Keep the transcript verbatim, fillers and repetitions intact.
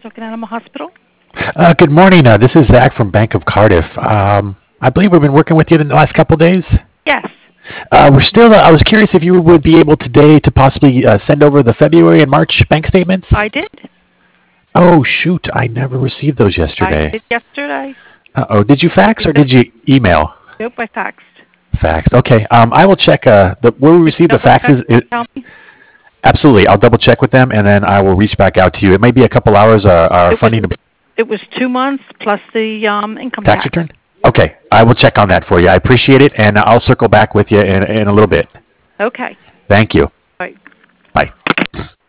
Talking Animal Hospital. Uh, good morning. Uh, this is Zach from Bank of Cardiff. Um, I believe we've been working with you in the last couple of days. Yes, Uh, we're still. Uh, I was curious if you would be able today to possibly uh, send over the February and March bank statements. I did. Oh shoot! I never received those I yesterday. did yesterday. Uh oh. Did you fax or Because, did you email? nope, I faxed. Faxed. Okay. Um, I will check. Uh, the where we received the Double check. faxes. It, Tell me. absolutely. I'll double check with them and then I will reach back out to you. It may be a couple hours. Uh, our It was, funding it was two months plus the um, income tax tax. return. Okay. I will check on that for you. I appreciate it, and I'll circle back with you in, in a little bit. Okay. Thank you.